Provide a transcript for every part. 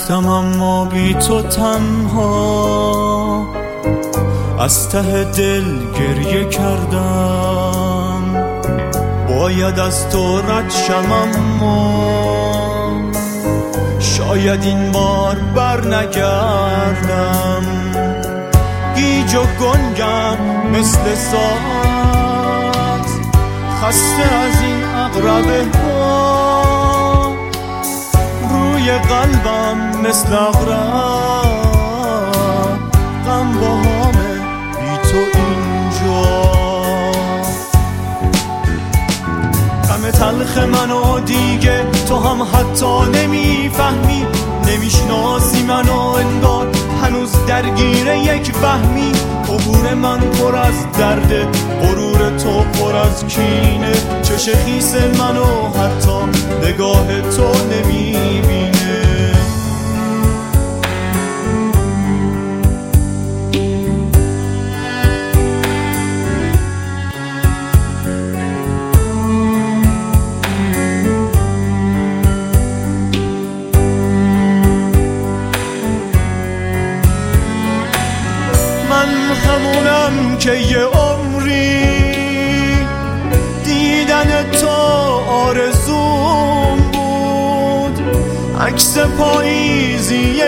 رفتم اما بی تو تنها، از ته دل گریه کردم. باید از تو رد شم اما شاید این بار بر نگردم. گیج و گنگم مثل ساعت، خسته از این عقربه ها. روی قلبم مثل عقرب، غم با همه بی تو اینجا. غم تلخ منو دیگه تو هم حتی نمیفهمی، نمیشناسی منو انگار هنوز درگیر یک وهمی. عبور من پر از درده، غرور تو پر از کینه. چش خیس منو حتی نگاه تو نمیبینه. من همونم که یه عمری دیدن تو آرزوم بود. عکس پاییزی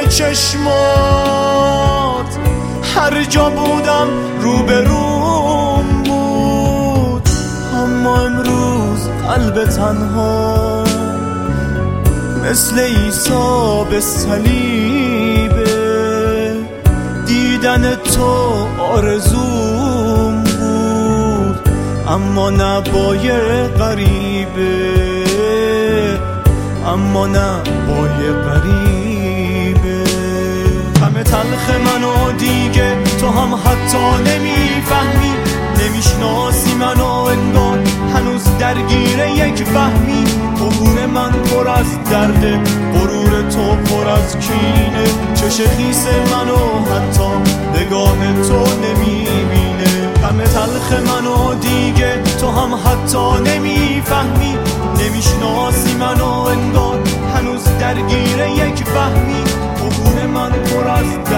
چشمات هر جا بودم روبروم بود. اما امروز قلب تنها مثل عیسی به صلیبه. دیدن تو آرزوم بود، اما نه با یه غریبه، اما نه با یه غریبه. غم تلخ منو دیگه تو هم حتی نمیفهمی، نمیشناسی منو انگار هنوز درگیر یک وهمی. عبور من پر از درده، غرور تو پر از کینه. چش خیس منو حتی نگاه تو نمیبینه. غم تلخ منو دیگه تو هم حتی نمیفهمی، نمیشناسی منو انگار هنوز درگیر یک وهمی. عبور من پر از